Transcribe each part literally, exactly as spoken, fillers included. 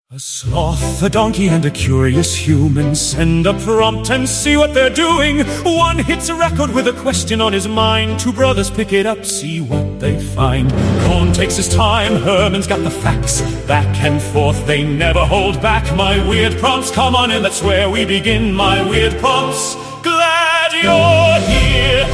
A sloth, a donkey, and a curious human send a prompt and see what they're doing. One hits a record with a question on his mind. Two brothers pick it up, see what they find. Cohn takes his time, Herman's got the facts. Back and forth, they never hold back. My weird prompts, come on in, that's where we begin. My weird prompts, glad you're here.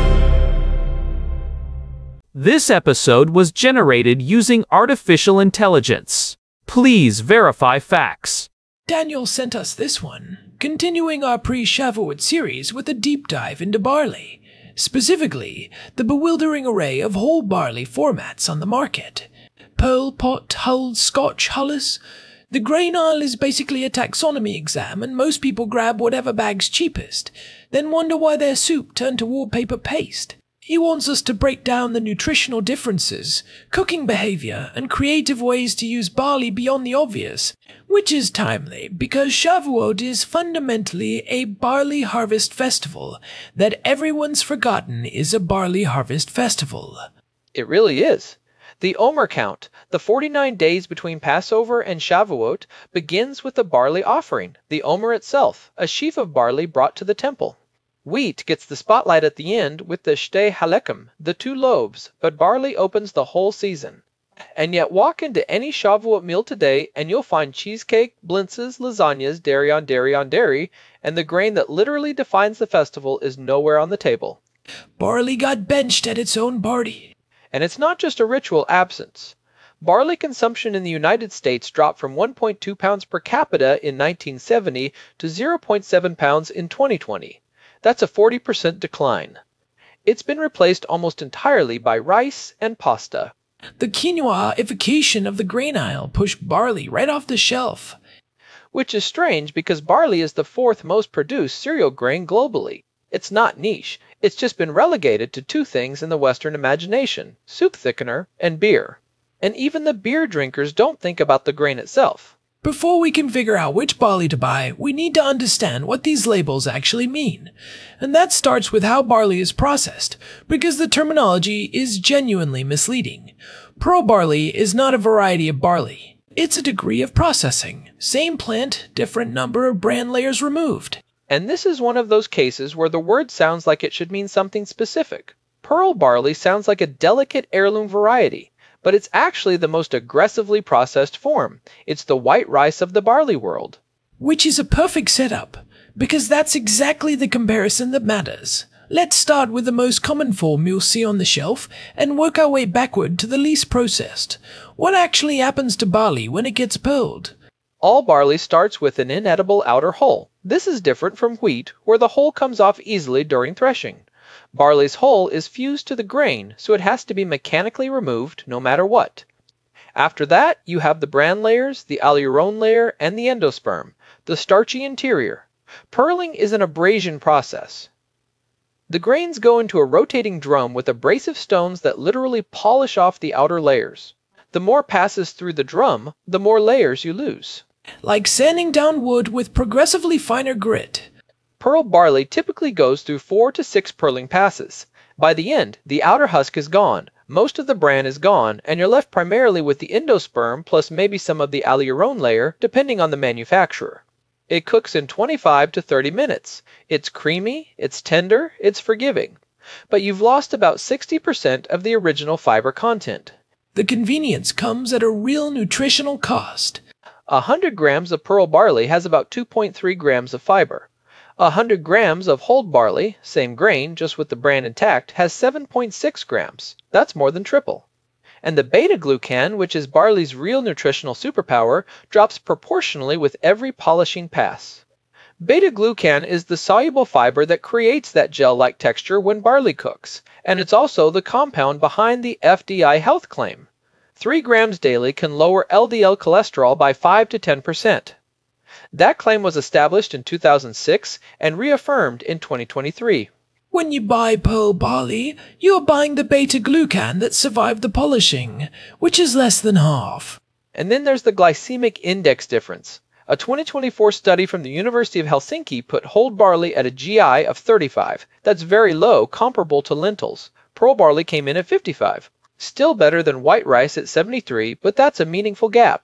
This episode was generated using artificial intelligence. Please verify facts. Daniel sent us this one, continuing our pre-Shavuot series with a deep dive into barley, specifically the bewildering array of whole barley formats on the market. Pearl, Pot, Hull, Scotch, Hullis. The grain aisle is basically a taxonomy exam, and most people grab whatever bag's cheapest, then wonder why their soup turned to wallpaper paste. He wants us to break down the nutritional differences, cooking behavior, and creative ways to use barley beyond the obvious, which is timely because Shavuot is fundamentally a barley harvest festival that everyone's forgotten is a barley harvest festival. It really is. The Omer count, the forty-nine days between Passover and Shavuot, begins with the barley offering, the Omer itself, a sheaf of barley brought to the temple. Wheat gets the spotlight at the end with the Shtei Halekim, the two loaves, but barley opens the whole season. And yet walk into any Shavuot meal today and you'll find cheesecake, blintzes, lasagnas, dairy on dairy on dairy, and the grain that literally defines the festival is nowhere on the table. Barley got benched at its own party. And it's not just a ritual absence. Barley consumption in the United States dropped from one point two pounds per capita in nineteen seventy to zero point seven pounds in twenty twenty. That's a forty percent decline. It's been replaced almost entirely by rice and pasta. The quinoa-ification of the grain aisle pushed barley right off the shelf. Which is strange because barley is the fourth most produced cereal grain globally. It's not niche, it's just been relegated to two things in the Western imagination, soup thickener and beer. And even the beer drinkers don't think about the grain itself. Before we can figure out which barley to buy, we need to understand what these labels actually mean. And that starts with how barley is processed, because the terminology is genuinely misleading. Pearl barley is not a variety of barley. It's a degree of processing. Same plant, different number of bran layers removed. And this is one of those cases where the word sounds like it should mean something specific. Pearl barley sounds like a delicate heirloom variety. But it's actually the most aggressively processed form. It's the white rice of the barley world. Which is a perfect setup, because that's exactly the comparison that matters. Let's start with the most common form you'll see on the shelf and work our way backward to the least processed. What actually happens to barley when it gets pearled? All barley starts with an inedible outer hull. This is different from wheat, where the hull comes off easily during threshing. Barley's hull is fused to the grain, so it has to be mechanically removed no matter what. After that, you have the bran layers, the aleuron layer, and the endosperm, the starchy interior. Pearling is an abrasion process. The grains go into a rotating drum with abrasive stones that literally polish off the outer layers. The more passes through the drum, the more layers you lose. Like sanding down wood with progressively finer grit. Pearl barley typically goes through four to six pearling passes. By the end, the outer husk is gone, most of the bran is gone, and you're left primarily with the endosperm plus maybe some of the aleuron layer, depending on the manufacturer. It cooks in twenty-five to thirty minutes. It's creamy, it's tender, it's forgiving. But you've lost about sixty percent of the original fiber content. The convenience comes at a real nutritional cost. one hundred grams of pearl barley has about two point three grams of fiber. one hundred grams of whole barley, same grain, just with the bran intact, has seven point six grams. That's more than triple. And the beta-glucan, which is barley's real nutritional superpower, drops proportionally with every polishing pass. Beta-glucan is the soluble fiber that creates that gel-like texture when barley cooks, and it's also the compound behind the F D I health claim. Three grams daily can lower L D L cholesterol by five to ten percent. That claim was established in two thousand six and reaffirmed in twenty twenty-three. When you buy pearl barley, you're buying the beta-glucan that survived the polishing, which is less than half. And then there's the glycemic index difference. A twenty twenty-four study from the University of Helsinki put whole barley at a G I of thirty-five. That's very low, comparable to lentils. Pearl barley came in at fifty-five. Still better than white rice at seventy-three, but that's a meaningful gap.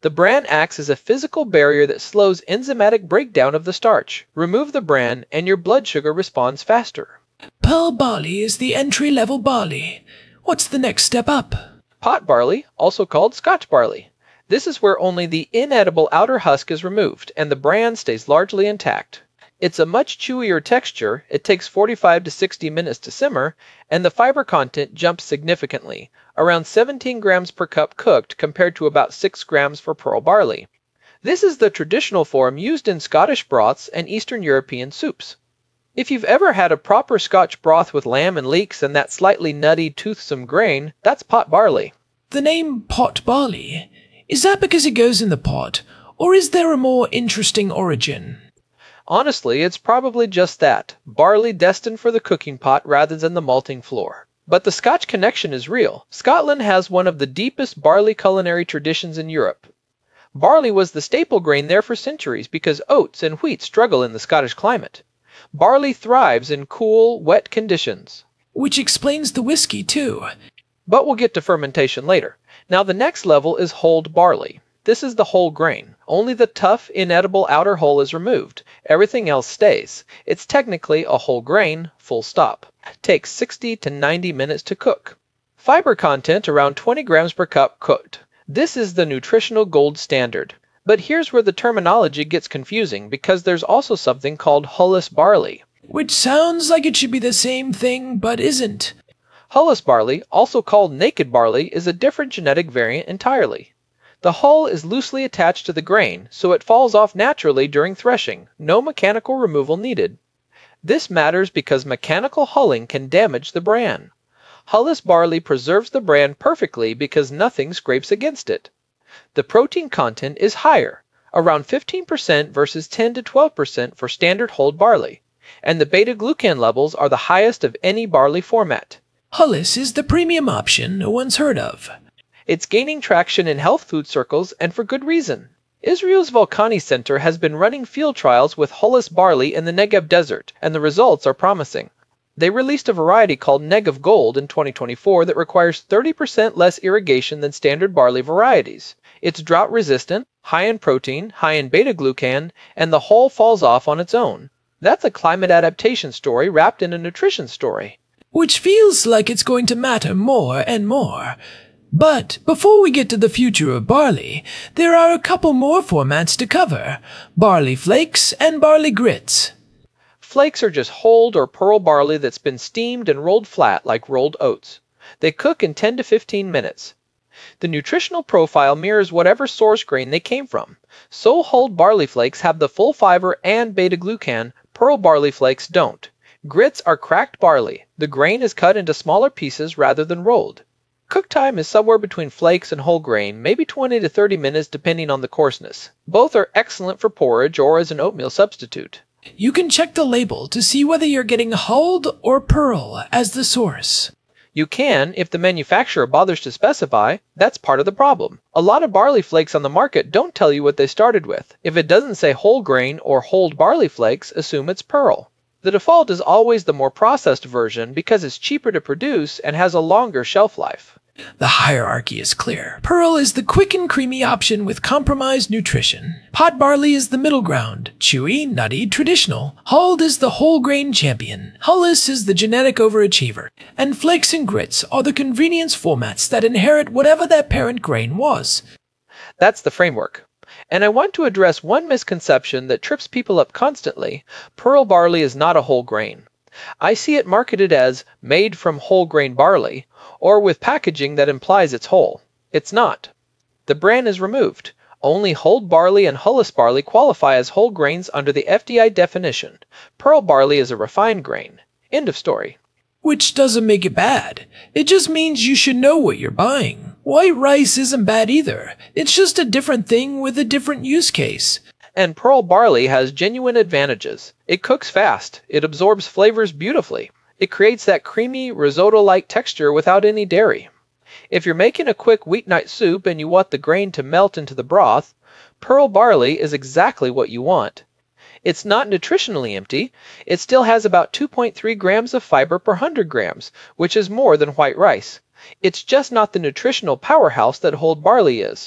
The bran acts as a physical barrier that slows enzymatic breakdown of the starch. Remove the bran, and your blood sugar responds faster. Pearl barley is the entry-level barley. What's the next step up? Pot barley, also called Scotch barley. This is where only the inedible outer husk is removed, and the bran stays largely intact. It's a much chewier texture, it takes forty-five to sixty minutes to simmer, and the fiber content jumps significantly, around seventeen grams per cup cooked compared to about six grams for pearl barley. This is the traditional form used in Scottish broths and Eastern European soups. If you've ever had a proper Scotch broth with lamb and leeks and that slightly nutty, toothsome grain, that's pot barley. The name pot barley, is that because it goes in the pot, or is there a more interesting origin? Honestly, it's probably just that, barley destined for the cooking pot rather than the malting floor. But the Scotch connection is real. Scotland has one of the deepest barley culinary traditions in Europe. Barley was the staple grain there for centuries because oats and wheat struggle in the Scottish climate. Barley thrives in cool, wet conditions. Which explains the whiskey, too. But we'll get to fermentation later. Now the next level is hulled barley. This is the whole grain. Only the tough, inedible outer hull is removed. Everything else stays. It's technically a whole grain, full stop. Takes sixty to ninety minutes to cook. Fiber content around twenty grams per cup cooked. This is the nutritional gold standard. But here's where the terminology gets confusing because there's also something called hulless barley. Which sounds like it should be the same thing, but isn't. Hulless barley, also called naked barley, is a different genetic variant entirely. The hull is loosely attached to the grain, so it falls off naturally during threshing, no mechanical removal needed. This matters because mechanical hulling can damage the bran. Hulless barley preserves the bran perfectly because nothing scrapes against it. The protein content is higher, around fifteen percent versus ten to twelve percent for standard hulled barley, and the beta-glucan levels are the highest of any barley format. Hulless is the premium option no one's heard of. It's gaining traction in health food circles, and for good reason. Israel's Volcani Center has been running field trials with hulless barley in the Negev desert, and the results are promising. They released a variety called Negev Gold in twenty twenty-four that requires thirty percent less irrigation than standard barley varieties. It's drought-resistant, high in protein, high in beta-glucan, and the hull falls off on its own. That's a climate adaptation story wrapped in a nutrition story. Which feels like it's going to matter more and more. But before we get to the future of barley, there are a couple more formats to cover. Barley flakes and barley grits. Flakes are just hulled or pearl barley that's been steamed and rolled flat like rolled oats. They cook in ten to fifteen minutes. The nutritional profile mirrors whatever source grain they came from. So hulled barley flakes have the full fiber and beta-glucan, pearl barley flakes don't. Grits are cracked barley. The grain is cut into smaller pieces rather than rolled. Cook time is somewhere between flakes and whole grain, maybe twenty to thirty minutes depending on the coarseness. Both are excellent for porridge or as an oatmeal substitute. You can check the label to see whether you're getting hulled or pearl as the source. You can if the manufacturer bothers to specify. That's part of the problem. A lot of barley flakes on the market don't tell you what they started with. If it doesn't say whole grain or hulled barley flakes, assume it's pearl. The default is always the more processed version because it's cheaper to produce and has a longer shelf life. The hierarchy is clear. Pearl is the quick and creamy option with compromised nutrition. Pot barley is the middle ground. Chewy, nutty, traditional. Hulled is the whole grain champion. Hulless is the genetic overachiever. And flakes and grits are the convenience formats that inherit whatever their parent grain was. That's the framework. And I want to address one misconception that trips people up constantly. Pearl barley is not a whole grain. I see it marketed as made from whole grain barley, or with packaging that implies it's whole. It's not. The bran is removed. Only hulled barley and hulless barley qualify as whole grains under the F D I definition. Pearl barley is a refined grain. End of story. Which doesn't make it bad. It just means you should know what you're buying. White rice isn't bad either. It's just a different thing with a different use case. And pearl barley has genuine advantages. It cooks fast. It absorbs flavors beautifully. It creates that creamy, risotto-like texture without any dairy. If you're making a quick weeknight soup and you want the grain to melt into the broth, pearl barley is exactly what you want. It's not nutritionally empty. It still has about two point three grams of fiber per one hundred grams, which is more than white rice. It's just not the nutritional powerhouse that whole barley is.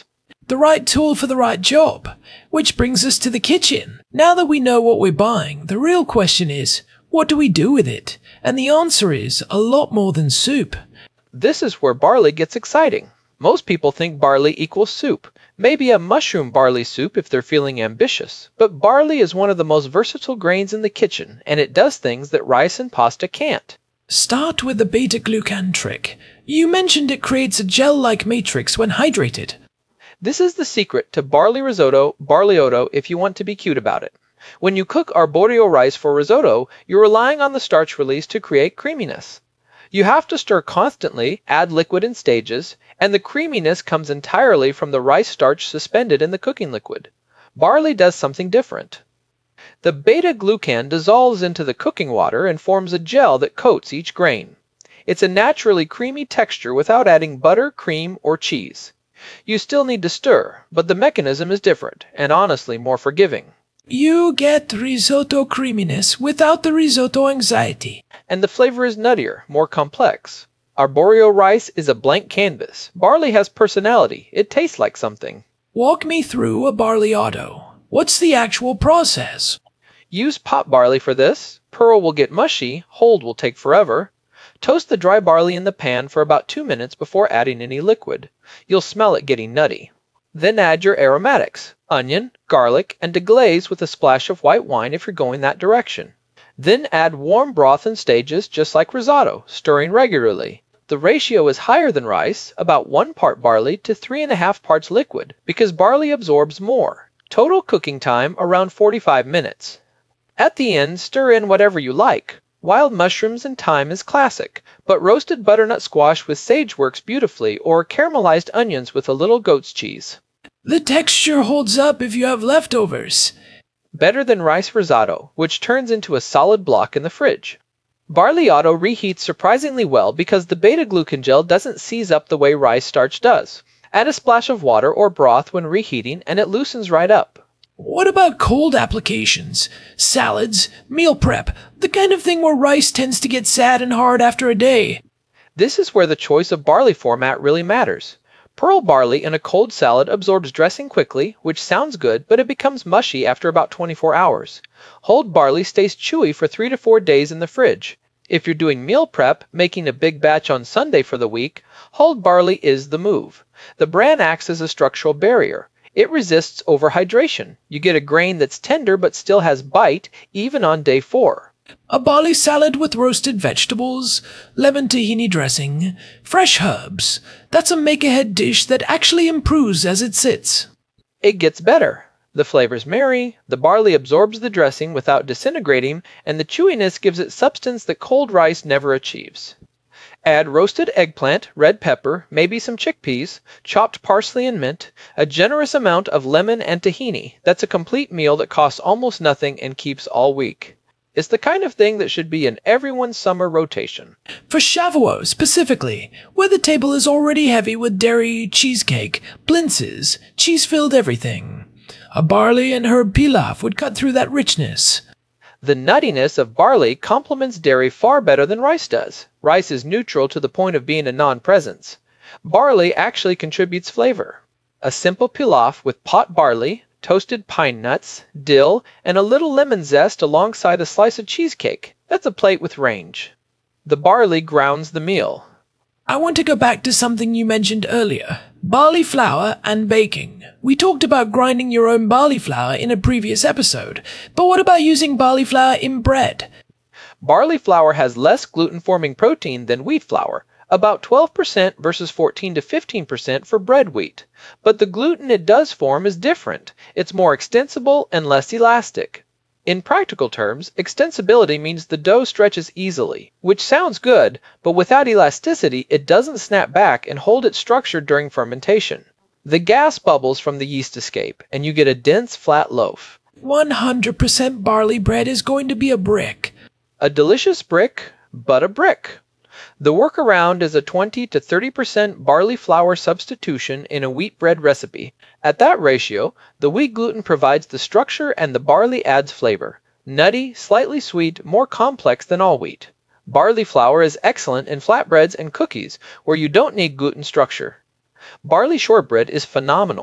The right tool for the right job. Which brings us to the kitchen. Now that we know what we're buying, the real question is, what do we do with it? And the answer is a lot more than soup. This is where barley gets exciting. Most people think barley equals soup, maybe a mushroom barley soup if they're feeling ambitious. But barley is one of the most versatile grains in the kitchen, and it does things that rice and pasta can't. Start with the beta-glucan trick. You mentioned it creates a gel-like matrix when hydrated. This is the secret to barley risotto, barleyotto if you want to be cute about it. When you cook arborio rice for risotto, you're relying on the starch release to create creaminess. You have to stir constantly, add liquid in stages, and the creaminess comes entirely from the rice starch suspended in the cooking liquid. Barley does something different. The beta-glucan dissolves into the cooking water and forms a gel that coats each grain. It's a naturally creamy texture without adding butter, cream, or cheese. You still need to stir, but the mechanism is different, and honestly more forgiving. You get risotto creaminess without the risotto anxiety. And the flavor is nuttier, more complex. Arborio rice is a blank canvas. Barley has personality. It tastes like something. Walk me through a barleyotto. What's the actual process? Use pot barley for this. Pearl will get mushy. Hold will take forever. Toast the dry barley in the pan for about two minutes before adding any liquid. You'll smell it getting nutty. Then add your aromatics, onion, garlic, and deglaze with a splash of white wine if you're going that direction. Then add warm broth in stages just like risotto, stirring regularly. The ratio is higher than rice, about one part barley to three and a half parts liquid, because barley absorbs more. Total cooking time around forty-five minutes. At the end, stir in whatever you like. Wild mushrooms and thyme is classic, but roasted butternut squash with sage works beautifully, or caramelized onions with a little goat's cheese. The texture holds up if you have leftovers. Better than rice risotto, which turns into a solid block in the fridge. Barleyotto reheats surprisingly well because the beta-glucan gel doesn't seize up the way rice starch does. Add a splash of water or broth when reheating and it loosens right up. What about cold applications? Salads, meal prep, the kind of thing where rice tends to get sad and hard after a day. This is where the choice of barley format really matters. Pearl barley in a cold salad absorbs dressing quickly, which sounds good, but it becomes mushy after about twenty-four hours. Hold barley stays chewy for three to four days in the fridge. If you're doing meal prep, making a big batch on Sunday for the week, hold barley is the move. The bran acts as a structural barrier. It resists overhydration. You get a grain that's tender but still has bite, even on day four. A barley salad with roasted vegetables, lemon tahini dressing, fresh herbs. That's a make-ahead dish that actually improves as it sits. It gets better. The flavor's marry, the barley absorbs the dressing without disintegrating, and the chewiness gives it substance that cold rice never achieves. Add roasted eggplant, red pepper, maybe some chickpeas, chopped parsley and mint, a generous amount of lemon and tahini. That's a complete meal that costs almost nothing and keeps all week. It's the kind of thing that should be in everyone's summer rotation. For Shavuot specifically, where the table is already heavy with dairy, cheesecake, blintzes, cheese-filled everything. A barley and herb pilaf would cut through that richness. The nuttiness of barley complements dairy far better than rice does. Rice is neutral to the point of being a non-presence. Barley actually contributes flavor. A simple pilaf with pot barley, toasted pine nuts, dill, and a little lemon zest alongside a slice of cheesecake. That's a plate with range. The barley grounds the meal. I want to go back to something you mentioned earlier. Barley flour and baking. We talked about grinding your own barley flour in a previous episode, but what about using barley flour in bread? Barley flour has less gluten-forming protein than wheat flour, about twelve percent versus fourteen to fifteen percent for bread wheat. But the gluten it does form is different. It's more extensible and less elastic. In practical terms, extensibility means the dough stretches easily, which sounds good, but without elasticity, it doesn't snap back and hold its structure during fermentation. The gas bubbles from the yeast escape, and you get a dense, flat loaf. one hundred percent barley bread is going to be a brick. A delicious brick, but a brick. The workaround is a twenty to thirty percent barley flour substitution in a wheat bread recipe. At that ratio, the wheat gluten provides the structure and the barley adds flavor. Nutty, slightly sweet, more complex than all wheat. Barley flour is excellent in flatbreads and cookies, where you don't need gluten structure. Barley shortbread is phenomenal.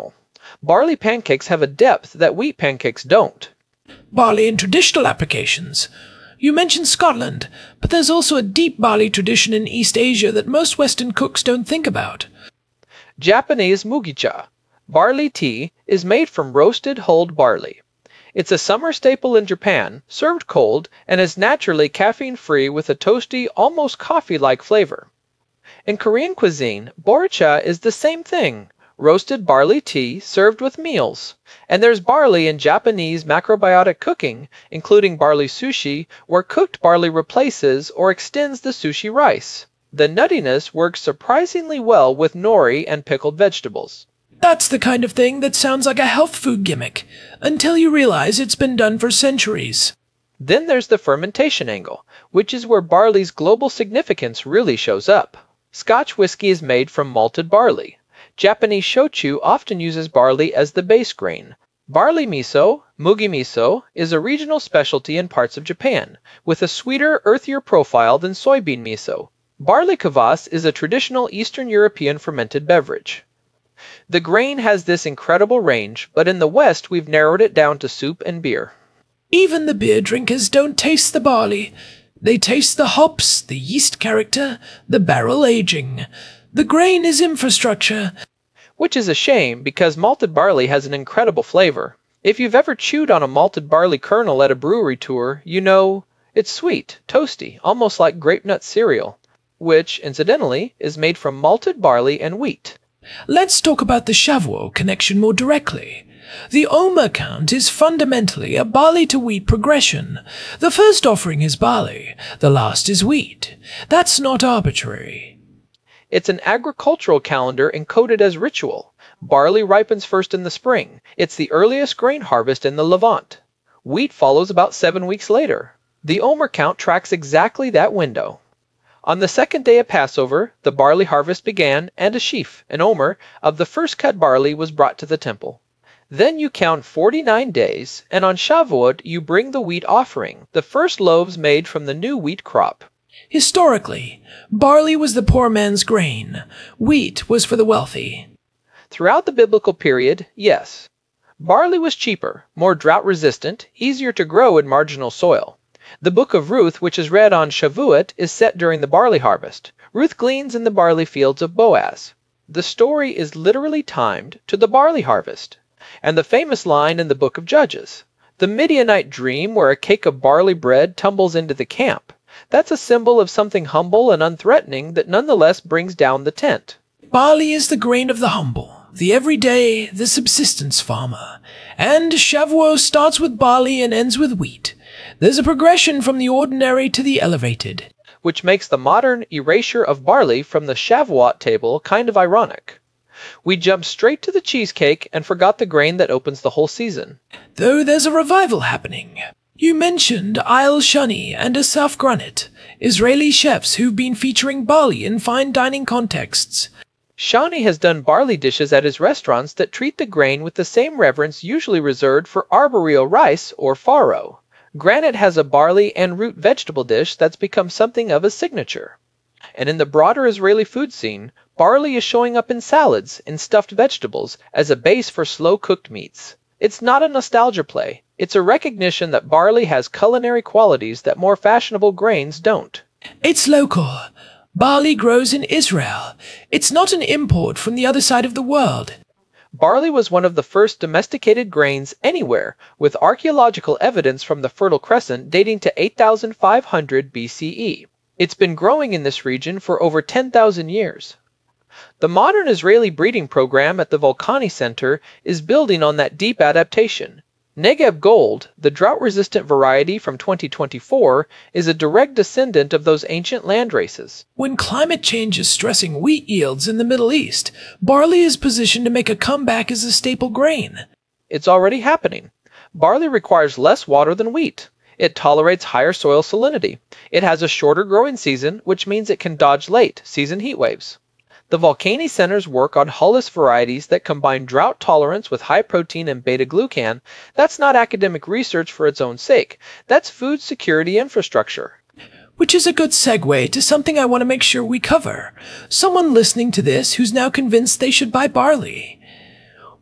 Barley pancakes have a depth that wheat pancakes don't. Barley in traditional applications. You mentioned Scotland, but there's also a deep barley tradition in East Asia that most Western cooks don't think about. Japanese mugicha. Barley tea is made from roasted hulled barley. It's a summer staple in Japan, served cold, and is naturally caffeine-free with a toasty, almost coffee-like flavor. In Korean cuisine, boricha is the same thing, roasted barley tea served with meals. And there's barley in Japanese macrobiotic cooking, including barley sushi, where cooked barley replaces or extends the sushi rice. The nuttiness works surprisingly well with nori and pickled vegetables. That's the kind of thing that sounds like a health food gimmick, until you realize it's been done for centuries. Then there's the fermentation angle, which is where barley's global significance really shows up. Scotch whiskey is made from malted barley. Japanese shochu often uses barley as the base grain. Barley miso, mugi miso, is a regional specialty in parts of Japan, with a sweeter, earthier profile than soybean miso. Barley kvass is a traditional Eastern European fermented beverage. The grain has this incredible range, but in the West we've narrowed it down to soup and beer. Even the beer drinkers don't taste the barley. They taste the hops, the yeast character, the barrel aging. The grain is infrastructure. Which is a shame, because malted barley has an incredible flavor. If you've ever chewed on a malted barley kernel at a brewery tour, you know it's sweet, toasty, almost like grape nut cereal, which, incidentally, is made from malted barley and wheat. Let's talk about the Shavuot connection more directly. The Omer count is fundamentally a barley-to-wheat progression. The first offering is barley, the last is wheat. That's not arbitrary. It's an agricultural calendar encoded as ritual. Barley ripens first in the spring. It's the earliest grain harvest in the Levant. Wheat follows about seven weeks later. The Omer count tracks exactly that window. On the second day of Passover, the barley harvest began, and a sheaf, an omer, of the first cut barley was brought to the temple. Then you count forty-nine days, and on Shavuot you bring the wheat offering, the first loaves made from the new wheat crop. Historically, barley was the poor man's grain. Wheat was for the wealthy. Throughout the biblical period, yes. Barley was cheaper, more drought-resistant, easier to grow in marginal soil. The book of Ruth, which is read on Shavuot, is set during the barley harvest. Ruth gleans in the barley fields of Boaz. The story is literally timed to the barley harvest. And the famous line in the book of Judges, the Midianite dream where a cake of barley bread tumbles into the camp. That's a symbol of something humble and unthreatening that nonetheless brings down the tent. Barley is the grain of the humble, the everyday, the subsistence farmer. And Shavuot starts with barley and ends with wheat. There's a progression from the ordinary to the elevated. Which makes the modern erasure of barley from the Shavuot table kind of ironic. We jumped straight to the cheesecake and forgot the grain that opens the whole season. Though there's a revival happening. You mentioned Ayl Shani and Asaf Granit, Israeli chefs who've been featuring barley in fine dining contexts. Shani has done barley dishes at his restaurants that treat the grain with the same reverence usually reserved for arboreal rice or farro. Granite has a barley and root vegetable dish that's become something of a signature. And in the broader Israeli food scene, barley is showing up in salads, in stuffed vegetables, as a base for slow-cooked meats. It's not a nostalgia play. It's a recognition that barley has culinary qualities that more fashionable grains don't. It's local. Barley grows in Israel. It's not an import from the other side of the world. Barley was one of the first domesticated grains anywhere, with archaeological evidence from the Fertile Crescent dating to eight thousand five hundred B C E. It's been growing in this region for over ten thousand years. The modern Israeli breeding program at the Volcani Center is building on that deep adaptation. Negev Gold, the drought-resistant variety from twenty twenty-four, is a direct descendant of those ancient land races. When climate change is stressing wheat yields in the Middle East, barley is positioned to make a comeback as a staple grain. It's already happening. Barley requires less water than wheat. It tolerates higher soil salinity. It has a shorter growing season, which means it can dodge late season heat waves. The Volcani Center's work on hulless varieties that combine drought tolerance with high protein and beta-glucan, that's not academic research for its own sake. That's food security infrastructure. Which is a good segue to something I want to make sure we cover. Someone listening to this who's now convinced they should buy barley.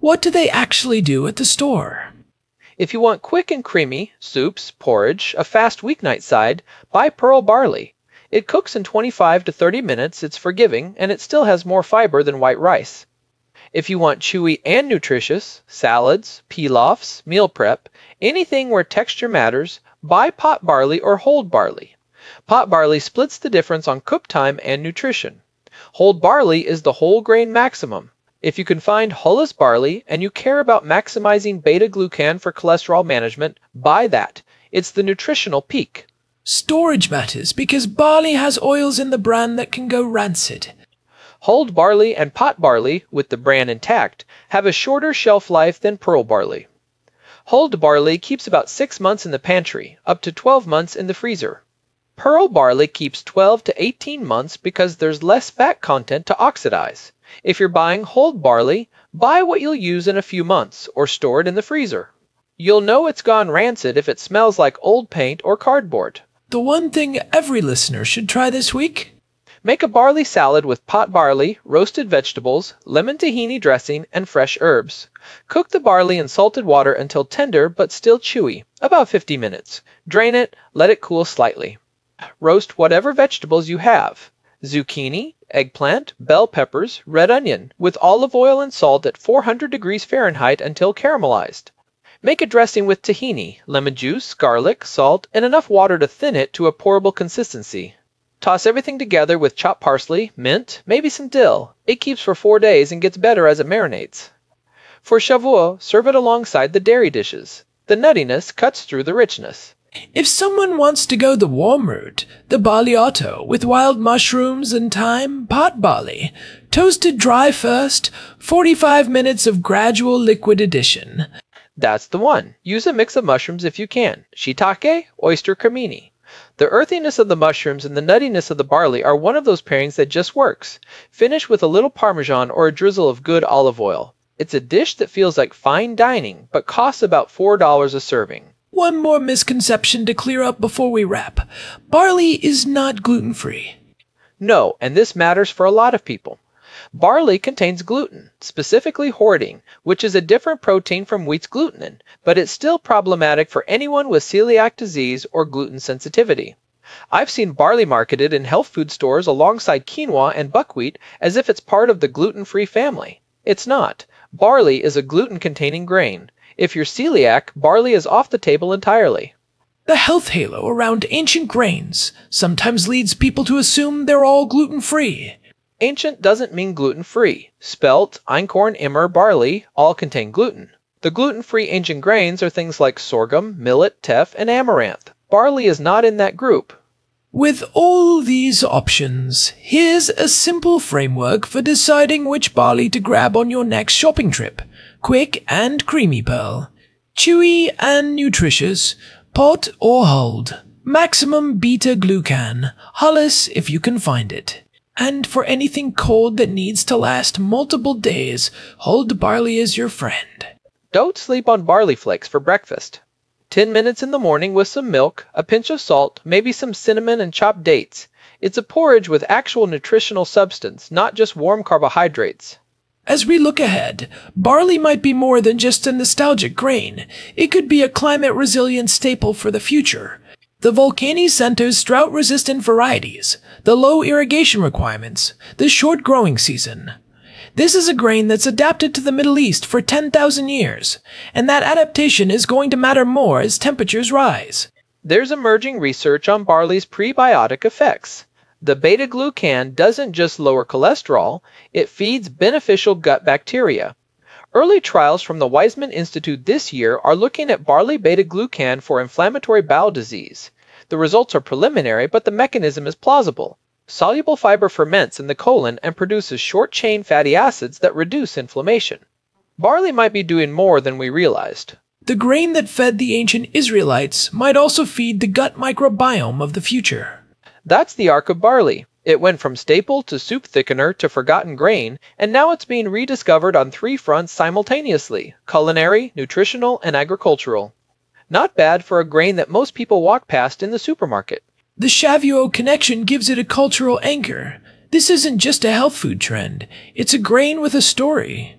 What do they actually do at the store? If you want quick and creamy soups, porridge, a fast weeknight side, buy pearl barley. It cooks in twenty-five to thirty minutes, it's forgiving, and it still has more fiber than white rice. If you want chewy and nutritious, salads, pilafs, meal prep, anything where texture matters, buy pot barley or whole barley. Pot barley splits the difference on cook time and nutrition. Whole barley is the whole grain maximum. If you can find hulless barley and you care about maximizing beta-glucan for cholesterol management, buy that. It's the nutritional peak. Storage matters because barley has oils in the bran that can go rancid. Hulled barley and pot barley, with the bran intact, have a shorter shelf life than pearl barley. Hulled barley keeps about six months in the pantry, up to twelve months in the freezer. Pearl barley keeps twelve to eighteen months because there's less fat content to oxidize. If you're buying hulled barley, buy what you'll use in a few months, or store it in the freezer. You'll know it's gone rancid if it smells like old paint or cardboard. The one thing every listener should try this week? Make a barley salad with pot barley, roasted vegetables, lemon tahini dressing, and fresh herbs. Cook the barley in salted water until tender but still chewy, about fifty minutes. Drain it, let it cool slightly. Roast whatever vegetables you have. Zucchini, eggplant, bell peppers, red onion, with olive oil and salt at four hundred degrees Fahrenheit until caramelized. Make a dressing with tahini, lemon juice, garlic, salt, and enough water to thin it to a pourable consistency. Toss everything together with chopped parsley, mint, maybe some dill. It keeps for four days and gets better as it marinates. For Shavuot, serve it alongside the dairy dishes. The nuttiness cuts through the richness. If someone wants to go the warm route, the barleyotto with wild mushrooms and thyme, pot barley, toasted dry first, forty-five minutes of gradual liquid addition. That's the one. Use a mix of mushrooms if you can. Shiitake, oyster cremini. The earthiness of the mushrooms and the nuttiness of the barley are one of those pairings that just works. Finish with a little Parmesan or a drizzle of good olive oil. It's a dish that feels like fine dining, but costs about four dollars a serving. One more misconception to clear up before we wrap. Barley is not gluten-free. No, and this matters for a lot of people. Barley contains gluten, specifically hordein, which is a different protein from wheat's glutenin, but it's still problematic for anyone with celiac disease or gluten sensitivity. I've seen barley marketed in health food stores alongside quinoa and buckwheat as if it's part of the gluten-free family. It's not. Barley is a gluten-containing grain. If you're celiac, barley is off the table entirely. The health halo around ancient grains sometimes leads people to assume they're all gluten-free. Ancient doesn't mean gluten-free. Spelt, einkorn, emmer, barley all contain gluten. The gluten-free ancient grains are things like sorghum, millet, teff, and amaranth. Barley is not in that group. With all these options, here's a simple framework for deciding which barley to grab on your next shopping trip. Quick and creamy pearl. Chewy and nutritious. Pot or hulled. Maximum beta-glucan. Hulless if you can find it. And for anything cold that needs to last multiple days, hulled barley is your friend. Don't sleep on barley flakes for breakfast. Ten minutes in the morning with some milk, a pinch of salt, maybe some cinnamon and chopped dates. It's a porridge with actual nutritional substance, not just warm carbohydrates. As we look ahead, barley might be more than just a nostalgic grain. It could be a climate-resilient staple for the future. The Volcani Center's drought-resistant varieties, the low irrigation requirements, the short growing season. This is a grain that's adapted to the Middle East for ten thousand years, and that adaptation is going to matter more as temperatures rise. There's emerging research on barley's prebiotic effects. The beta-glucan doesn't just lower cholesterol, it feeds beneficial gut bacteria. Early trials from the Weizmann Institute this year are looking at barley beta-glucan for inflammatory bowel disease. The results are preliminary, but the mechanism is plausible. Soluble fiber ferments in the colon and produces short-chain fatty acids that reduce inflammation. Barley might be doing more than we realized. The grain that fed the ancient Israelites might also feed the gut microbiome of the future. That's the arc of barley. It went from staple to soup thickener to forgotten grain, and now it's being rediscovered on three fronts simultaneously: culinary, nutritional, and agricultural. Not bad for a grain that most people walk past in the supermarket. The Shavuot connection gives it a cultural anchor. This isn't just a health food trend. It's a grain with a story.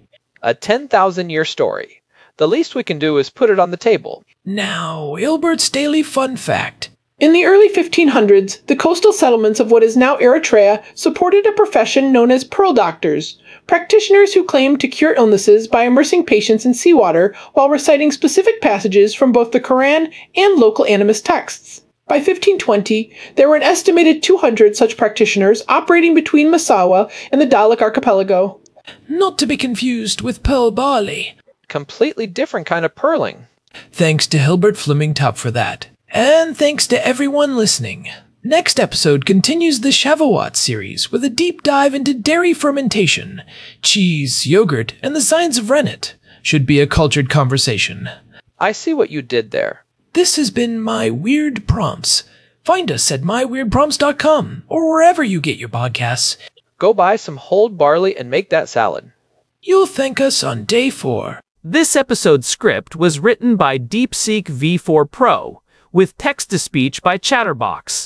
A ten thousand year story. The least we can do is put it on the table. Now, Ilbert's Daily Fun Fact. In the early fifteen hundreds, the coastal settlements of what is now Eritrea supported a profession known as pearl doctors, practitioners who claimed to cure illnesses by immersing patients in seawater while reciting specific passages from both the Quran and local animist texts. By fifteen twenty, there were an estimated two hundred such practitioners operating between Massawa and the Dalek archipelago. Not to be confused with pearl barley. Completely different kind of pearling. Thanks to Hilbert Fleming-Top for that. And thanks to everyone listening. Next episode continues the Shavuot series with a deep dive into dairy fermentation, cheese, yogurt, and the science of rennet. Should be a cultured conversation. I see what you did there. This has been My Weird Prompts. Find us at my weird prompts dot com or wherever you get your podcasts. Go buy some whole barley and make that salad. You'll thank us on day four. This episode's script was written by DeepSeek V four Pro, with text-to-speech by Chatterbox.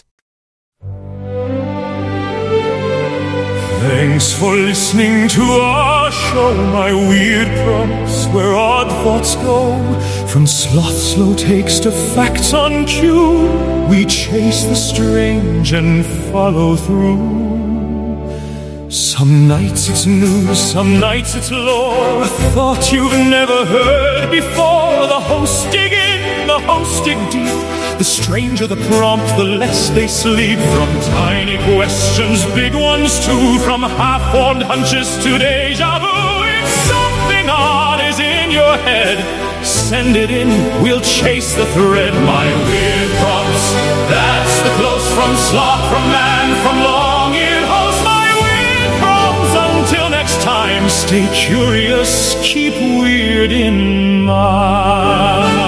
Thanks for listening to our show, My Weird Prompts, where odd thoughts go. From sloth slow takes to facts on cue, we chase the strange and follow through. Some nights it's news, some nights it's lore, a thought you've never heard before. The hosts dig in, the hosts dig deep. The stranger the prompt, the less they sleep. From tiny questions, big ones too. From half-formed hunches to deja vu. If something odd is in your head, send it in, we'll chase the thread. My Weird Prompts, that's the close from sloth, from man, from long-eared host. My Weird Prompts, until next time, stay curious, keep weird in mind.